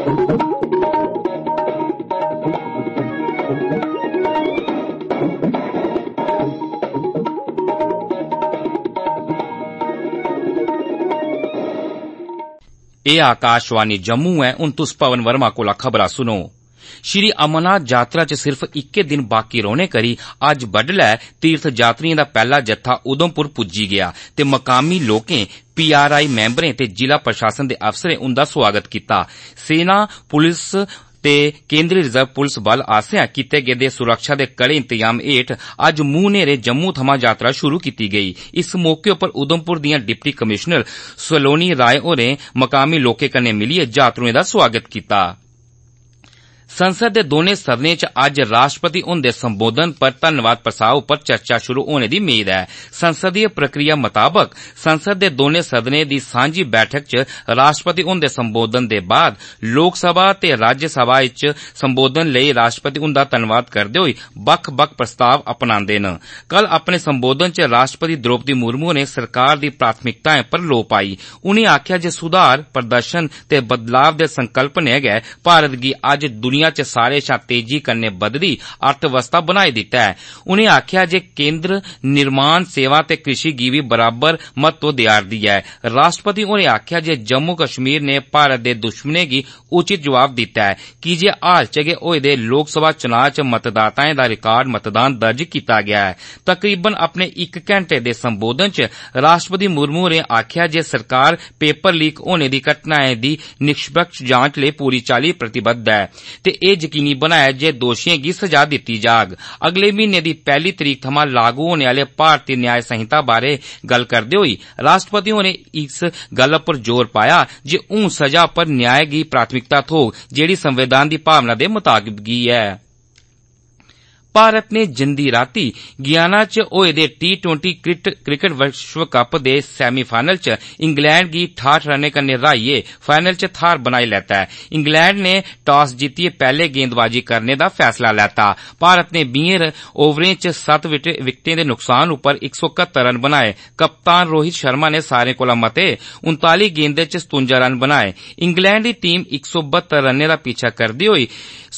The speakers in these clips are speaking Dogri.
ਇਹ आकाशवाणी जम्मू है। हुण तुस पवन वर्मा कोला खबरां सुनो। श्री अमरनाथ यात्रा च सिर्फ 21 दिन बाकी रौहने करी अज्ज बड्डलै तीर्थ यात्रियों दा पहला जत्था उधमपुर पुज्जी गया ते मकामी लोकें PRI मैंबरें ते जिला प्रशासन दे अफसरें उंदा स्वागत कीता। सेना, पुलिस ते केंद्रीय रिजर्व पुलिस बल आसेआ कीते गेदे सुरक्षा दे कड़े इंतजाम हेठ अज्ज मूंह न्हेरे जम्मू थमां यात्रा शुरू कीती गेई। इस मौके उप्पर उधमपुर दियां डिप्टी कमिश्नर सलोनी राय होरें मकामी लोकें कन्नै मिलियै यात्रुएं दा स्वागत कीता। संसद दे दोने सदनें च अज्ज राष्ट्रपति हुंदे संबोधन पर धन्नवाद प्रस्ताव उप्पर चर्चा शुरू होने दी मेद है। संसदीय प्रक्रिया मताबक संसद दे दोने सदनें दी सांझी बैठक च राष्ट्रपति हुंदे संबोधन दे बाद लोकसभा ते राज्यसभा च संबोधन लेई राष्ट्रपति हुंदा धन्नवाद करदे होई बक्ख बक्ख प्रस्ताव अपनांदे न। कल अपने संबोधन च राष्ट्रपति द्रौपदी मुर्मू ने सरकार दी प्राथमिकताएं पर लोऽ पाई। उनें आखेआ जे सुधार, प्रदर्शन ते बदलाव दे संकल्प ने गै भारत गी अज्ज दुनिया च सारे शा तेजी कन्नै बधदी अर्थव्यवस्था बनाई दित्ता है। उनें आखेआ जे केंद्र निर्माण, सेवा ते कृषि गी बी बराबर महत्व देआ'रदी ऐ। राष्ट्रपति होरें आखेआ जे जम्मू कश्मीर ने भारत दे दुश्मनें गी उचित जवाब दित्ता है की जे हाल च गै होए दे लोकसभा चुनाव च मतदाताएं दा रिकार्ड मतदान दर्ज कीता गया है। तकरीबन अपने 1 घंटे दे संबोधन च राष्ट्रपति मुर्मू होरें आखेआ जे सरकार पेपर लीक होने दी घटनाएं दी निष्पक्ष जांच लेई पूरी चाल्ली प्रतिबद्ध है ते एह यकीनी बनाया जे दोषियों गी सजा दित्ती जाग। अगले महीने दी 1 तरीक थमां लागू होने आले भारतीय न्याय संहिता बारे गल करदे होई राष्ट्रपति होरें इस गल्ल पर जोर पाया जे हून सजा पर न्याय गी प्राथमिकता थ्होग जेहड़ी संविधान दी भावना दे मुताबिक है। भारत ने जंदी राती गियाना च होए दे T20 क्रिकेट विश्व कप दे सेमीफाइनल च इंग्लैंड गी 68 रनें कन्नै हराइयै फाइनल च थाह्र बनाई लैता है। इंग्लैंड ने टॉस जित्तियै पैह्ले गेंदबाजी करने दा फैसला लैता। भारत ने 20 ओवरें च 7 विकेटें दे नुकसान उप्पर 171 रन बनाए। कप्तान रोहित शर्मा ने सारें कोला मते 39 गेंदें च 57 रन बनाए। इंग्लैंड दी टीम 172 रनें दा पीछा करदे होई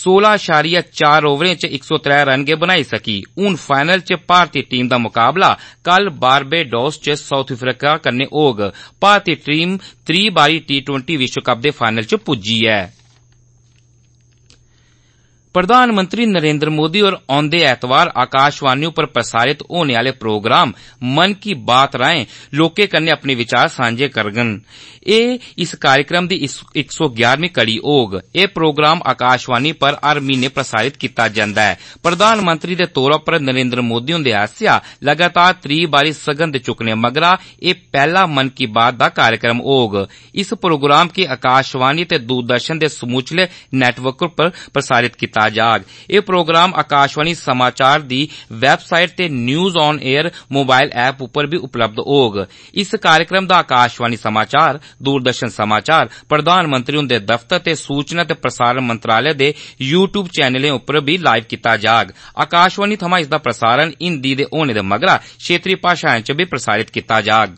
16.4 ओवरें च 103 रन बनाई सकी। हून फाइनल च भारतीय टीम दा मुकाबला कल बारबेडोस च साउथ अफ्रीका कन्नै होग। भारतीय टीम 3 बारी T20 विश्व कप दे फाइनल च पुज्जी ऐ। प्रधानमंत्री नरेंद्र मोदी होर औंदे ऐतवार आकाशवाणी उप्पर प्रसारित होने आले प्रोग्राम मन की बात राएं लोकें कन्नै अपने विचार सांझे करङन। एह इस कार्यक्रम दी 111वीं कड़ी होग। एह प्रोग्राम आकाशवाणी पर हर महीने प्रसारित कीता जंदा है। प्रधानमंत्री दे तौर पर नरेंद्र मोदी हुंदे आसेआ लगातार 3 बारी सगंध चुकने मगरा एह पहला मन की बात दा कार्यक्रम होग। इस प्रोग्राम गी आकाशवाणी ते दूरदर्शन दे समूचले नेटवर्क पर प्रसारित कीता जाग। एह प्रोग्राम आकाशवाणी समाचार दी वैबसाइट ते news on air mobile app उप्पर भी उपलब्ध होग। इस कार्यक्रम दा आकाशवाणी समाचार, दूरदर्शन समाचार, प्रधानमंत्री हुंदे दफ्तर ते सूचना ते प्रसारण मंत्रालय दे YouTube चैनलें उप्पर भी लाइव कीता जाग। आकाशवाणी थमां इसदा प्रसारण हिंदी दे होने दे मगरा क्षेत्रीय भाषाएं च भी प्रसारित कीता जाग।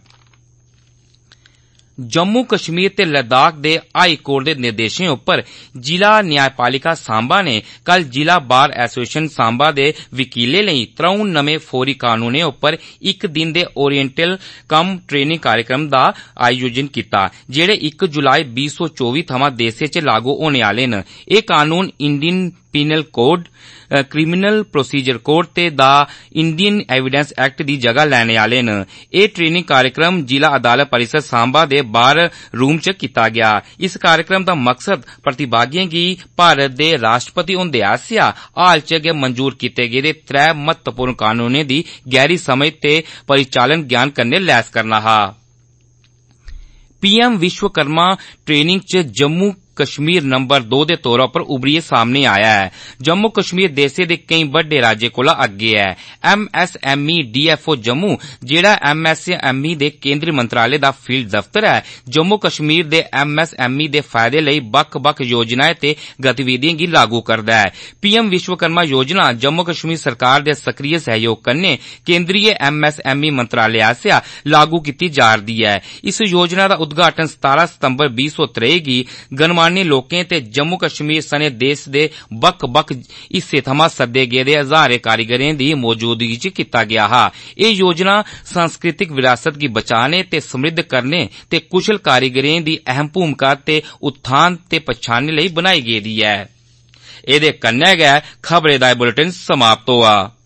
जम्मू कश्मीर ते लद्दाख दे हाई कोर्ट दे निर्देशें उप्पर जिला न्यायपालिका सांबा ने कल जिला बार एसोसिएशन सांबा दे वकीलें लेई 3 नमें फौरी कानूनें उप्पर 1 दिन दे ओरिएंटल कम ट्रेनिंग कार्यक्रम दा आयोजन कीता जेहड़े 1 जुलाई 2024 थमां देसै च लागू होने आले न। एह कानून Indian penal code, criminal procedure code ते दा इंडियन एविडेंस एक्ट दी जगह लैने आले न। एह ट्रेनिंग कार्यक्रम जिला अदालत परिसर सांबा दे बार रूम च कीता गया। इस कार्यक्रम दा मकसद प्रतिभागिएं गी भारत दे राष्ट्रपति हुंदे आसेआ हाल च गै मंजूर कीते गेदे 3 महत्वपूर्ण कानूनें दी गैहरी समझ ते परिचालन ज्ञान कन्नै लैस करना हा। PM विश्वकर्मा ट्रेनिंग च जम्मू कश्मीर नंबर 2 दे तौर पर उभरियै सामने आया है। जम्मू कश्मीर देशे दे कई बड्डे राज्य कोला अग्गे है। MSME DFO जम्मू जेड़ा MSME दे केंद्रीय मंत्रालय दा फील्ड दफ्तर है, जम्मू कश्मीर दे MSME दे फायदे लेई बक्ख-बक्ख योजनाएं ते गतिविधियां गी लागू करदा है। PM विश्वकर्मा योजना जम्मू कश्मीर सरकार दे सक्रिय सहयोग कन्नै केंद्रीय MSME मंत्रालय आसेआ लागू कीती जा'रदी है। इस योजना दा उद्घाटन 17 सितंबर 2023 गी सामान्य लोकें ते जम्मू कश्मीर सने देश दे बक्ख-बक्ख हिस्से थमां सद्दे गेदे हजारें कारीगरें दी मौजूदगी च कीता गेआ हा। एह् योजना सांस्कृतिक विरासत गी बचाने ते समृद्ध करने ते कुशल कारीगरें दी अहम भूमिका ते उत्थान ते पन्छानने लेई बनाई गेदी ऐ। एह्दे कन्नै गै खबरें दा बुलेटिन समाप्त होआ।